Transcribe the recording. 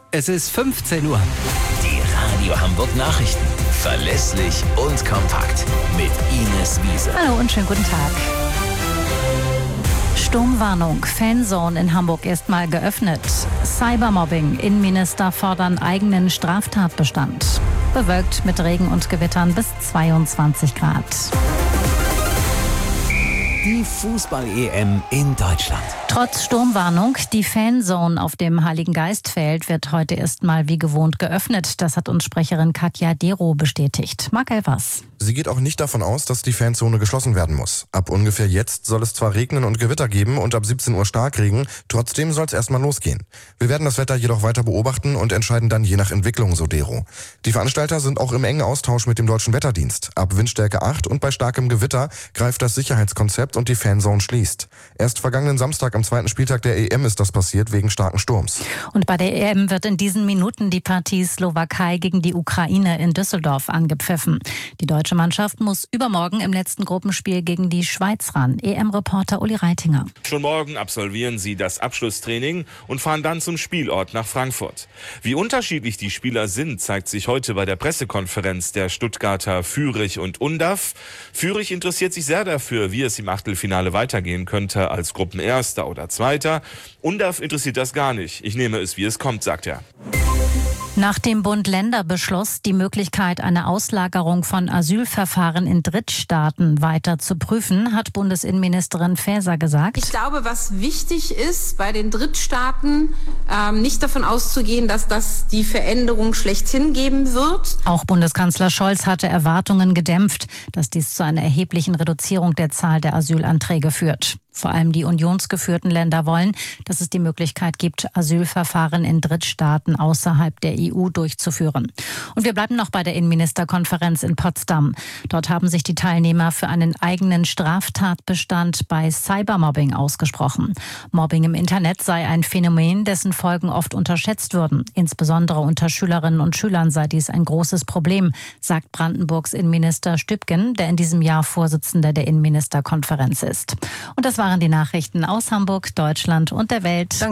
Es ist 15 Uhr. Die Radio Hamburg Nachrichten. Verlässlich und kompakt. Mit Ines Wiese. Hallo und schönen guten Tag. Sturmwarnung. Fanzone in Hamburg erstmal geöffnet. Cybermobbing. Innenminister fordern eigenen Straftatbestand. Bewölkt mit Regen und Gewittern bis 22 Grad. Die Fußball-EM in Deutschland. Trotz Sturmwarnung, die Fanzone auf dem Heiligengeistfeld wird heute erstmal wie gewohnt geöffnet. Das hat uns Sprecherin Katja Dero bestätigt. Marc Elvers. Sie geht auch nicht davon aus, dass die Fanzone geschlossen werden muss. Ab ungefähr jetzt soll es zwar regnen und Gewitter geben und ab 17 Uhr Starkregen, trotzdem soll es erstmal losgehen. Wir werden das Wetter jedoch weiter beobachten und entscheiden dann je nach Entwicklung, so Dero. Die Veranstalter sind auch im engen Austausch mit dem Deutschen Wetterdienst. Ab Windstärke 8 und bei starkem Gewitter greift das Sicherheitskonzept und die Fanzone schließt. Erst vergangenen Samstag am zweiten Spieltag der EM ist das passiert wegen starken Sturms. Und bei der EM wird in diesen Minuten die Partie Slowakei gegen die Ukraine in Düsseldorf angepfiffen. Die deutsche Mannschaft muss übermorgen im letzten Gruppenspiel gegen die Schweiz ran. EM-Reporter Uli Reitinger. Schon morgen absolvieren sie das Abschlusstraining und fahren dann zum Spielort nach Frankfurt. Wie unterschiedlich die Spieler sind, zeigt sich heute bei der Pressekonferenz der Stuttgarter Fürich und Undav. Fürich interessiert sich sehr dafür, wie es im Achtelfinale weitergehen könnte als Gruppenerster oder Zweiter. Undav interessiert das gar nicht. Ich nehme es, wie es kommt, sagt er. Nach dem Bund-Länder-Beschluss, die Möglichkeit einer Auslagerung von Asylverfahren in Drittstaaten weiter zu prüfen, hat Bundesinnenministerin Faeser gesagt: Ich glaube, was wichtig ist, bei den Drittstaaten nicht davon auszugehen, dass das die Veränderung schlechthin geben wird. Auch Bundeskanzler Scholz hatte Erwartungen gedämpft, dass dies zu einer erheblichen Reduzierung der Zahl der Asylanträge führt. Vor allem die unionsgeführten Länder wollen, dass es die Möglichkeit gibt, Asylverfahren in Drittstaaten außerhalb der EU durchzuführen. Und wir bleiben noch bei der Innenministerkonferenz in Potsdam. Dort haben sich die Teilnehmer für einen eigenen Straftatbestand bei Cybermobbing ausgesprochen. Mobbing im Internet sei ein Phänomen, dessen Folgen oft unterschätzt würden. Insbesondere unter Schülerinnen und Schülern sei dies ein großes Problem, sagt Brandenburgs Innenminister Stübgen, der in diesem Jahr Vorsitzender der Innenministerkonferenz ist. Und das waren die Nachrichten aus Hamburg, Deutschland und der Welt.